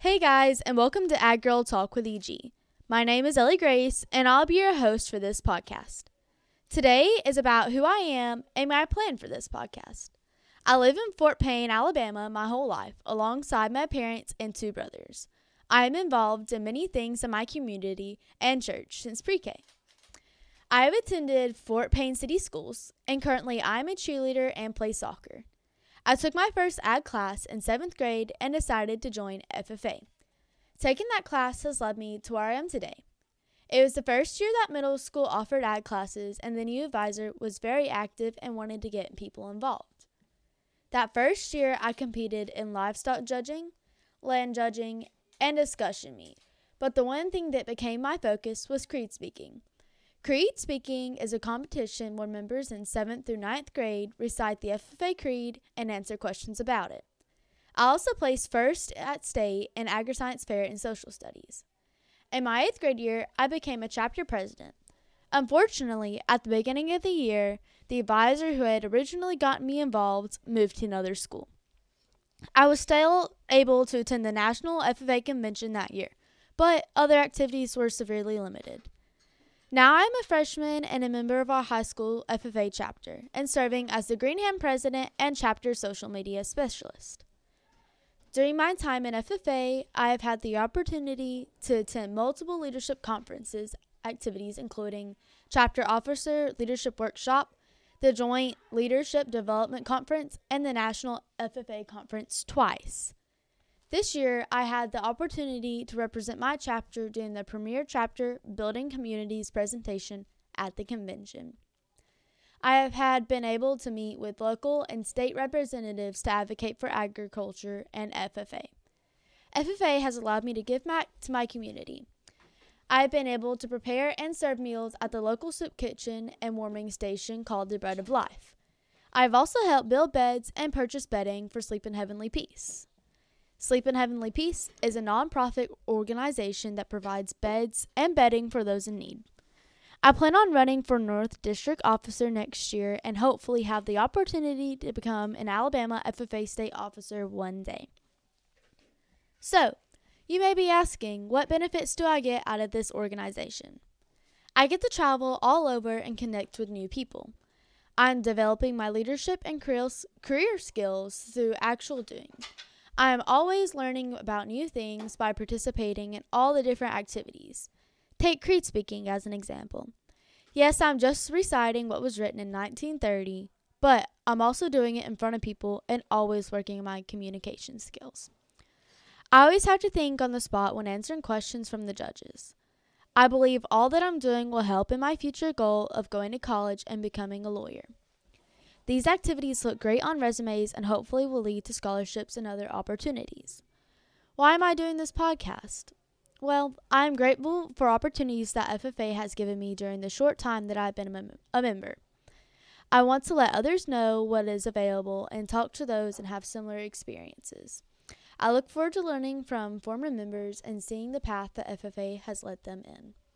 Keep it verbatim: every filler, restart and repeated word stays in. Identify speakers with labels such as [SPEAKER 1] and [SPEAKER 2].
[SPEAKER 1] Hey guys, and welcome to Ag Girl Talk with E G. My name is Ellie Grace, and I'll be your host for this podcast. Today is about who I am and my plan for this podcast. I live in Fort Payne, Alabama my whole life, alongside my parents and two brothers. I am involved in many things in my community and church since pre-K. I have attended Fort Payne City Schools, and currently I am a cheerleader and play soccer. I took my first ag class in seventh grade and decided to join F F A. Taking that class has led me to where I am today. It was the first year that middle school offered ag classes, and the new advisor was very active and wanted to get people involved. That first year, I competed in livestock judging, land judging, and discussion meet, but the one thing that became my focus was creed speaking. Creed speaking is a competition where members in seventh through ninth grade recite the F F A Creed and answer questions about it. I also placed first at state in Agri-Science Fair and Social Studies. In my eighth grade year, I became a chapter president. Unfortunately, at the beginning of the year, the advisor who had originally gotten me involved moved to another school. I was still able to attend the National F F A Convention that year, but other activities were severely limited. Now I am a freshman and a member of our high school F F A chapter and serving as the Greenham president and chapter social media specialist. During my time in F F A, I have had the opportunity to attend multiple leadership conferences activities including Chapter Officer Leadership Workshop, the Joint Leadership Development Conference, and the National F F A Conference twice. This year, I had the opportunity to represent my chapter during the premier chapter Building Communities presentation at the convention. I have had been able to meet with local and state representatives to advocate for agriculture and F F A. F F A has allowed me to give back to my community. I have been able to prepare and serve meals at the local soup kitchen and warming station called the Bread of Life. I have also helped build beds and purchase bedding for Sleep in Heavenly Peace. Sleep in Heavenly Peace is a nonprofit organization that provides beds and bedding for those in need. I plan on running for North District Officer next year and hopefully have the opportunity to become an Alabama F F A State Officer one day. So, you may be asking, what benefits do I get out of this organization? I get to travel all over and connect with new people. I'm developing my leadership and career skills through actual doing. I am always learning about new things by participating in all the different activities. Take creed speaking as an example. Yes, I'm just reciting what was written in nineteen thirty, but I'm also doing it in front of people and always working on my communication skills. I always have to think on the spot when answering questions from the judges. I believe all that I'm doing will help in my future goal of going to college and becoming a lawyer. These activities look great on resumes and hopefully will lead to scholarships and other opportunities. Why am I doing this podcast? Well, I am grateful for opportunities that F F A has given me during the short time that I've been a, mem- a member. I want to let others know what is available and talk to those and have similar experiences. I look forward to learning from former members and seeing the path that F F A has led them in.